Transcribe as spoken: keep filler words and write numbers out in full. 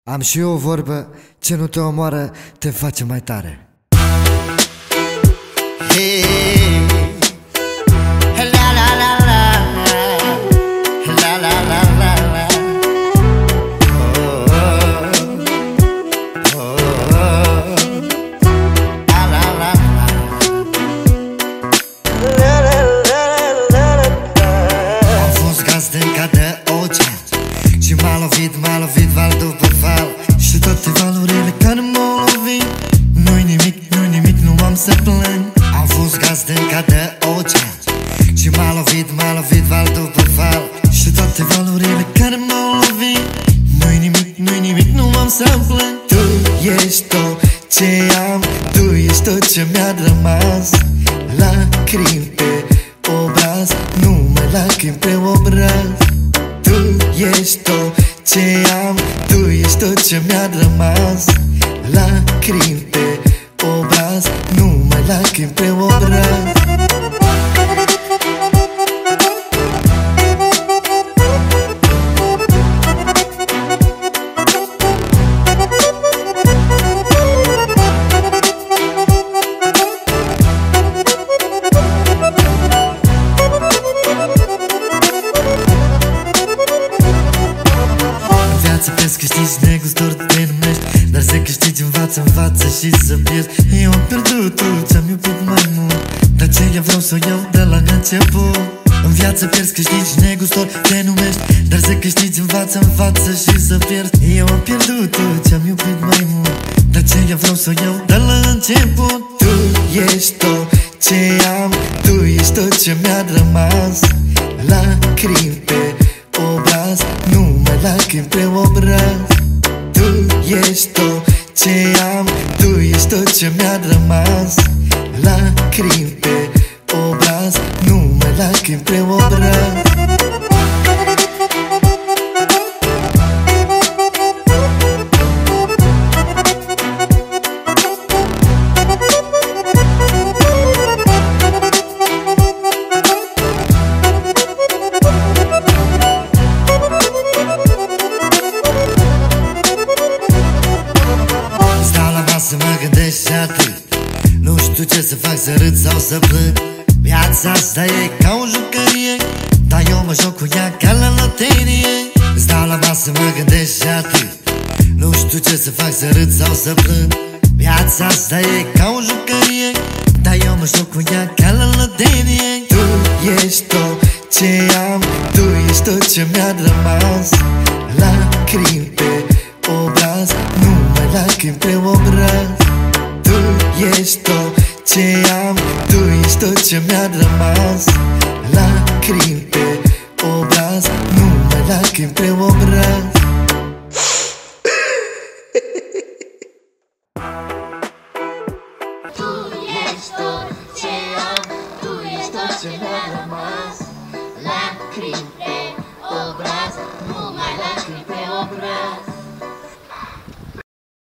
Am și eu o vorbă, ce nu te omoară, te face mai tare. Hey, la la la la, la la la la la. Oh, oh, oh, la la la la. Am fost gazdă ca de ocean și m-a lovit, m-a lovit val după val și toate valurile care m-au lovit. Nu-i nimic, nu-i nimic, nu am să plâng. Am fost gazdă ca de ocean și m-a lovit, m-a lovit val după val și toate valurile care m-au lovit. Nu-i nimic, nu-i nimic, nu am să plâng. Tu ești tot ce am, tu ești tot ce mi-a rămas. Lacrimi pe obraz, numai lacrimi pe obraz. Tu ești tot ce am, tu ești tot ce mi-a rămas. Lacrimi pe obraz, numai lacrimi pe obraz. Să câștigi negustor te numești, dar să câștigi învață, învață și să pierzi. Eu am pierdut tot ce-am iubit mai mult, dar ce eu vreau să o iau de la început. În viață pierzi, câștigi negustor te numești, dar să câștigi învață, învață și să pierzi. Eu am pierdut tot ce-am iubit mai mult, dar ce eu vreau să o iau de la început. Tu ești tot ce am, tu ești tot ce mi-a rămas. Lacrimi pe obraz, numai lacrimi pe obraz. Tu ești tot ce am, tu ești tot ce mi-a rămas. Lacrimi pe obraz, numai lacrimi pe obraz. Să mă gândesc și atât, nu știu ce să fac, să râd sau să plâng. Viața asta e ca o jucărie, dar eu mă joc cu ea ca la loterie. Îți dau la masă, mă gândesc și atât, nu știu ce să fac, să râd sau să plâng. Viața asta e ca o jucărie, dar eu mă joc cu ea ca la loterie. Tu ești tot ce am, tu ești tot ce mi-a rămas. Lacrimi pe obraz, numai lacrimi pe obraz. Tu ești tot ce am, tu ești tot ce mi-a rămas. Lacrimi pe obraz, numai lacrimi pe obraz. Tu ești tot ce am, tu ești tot ce mi-a rămas. Lacrimi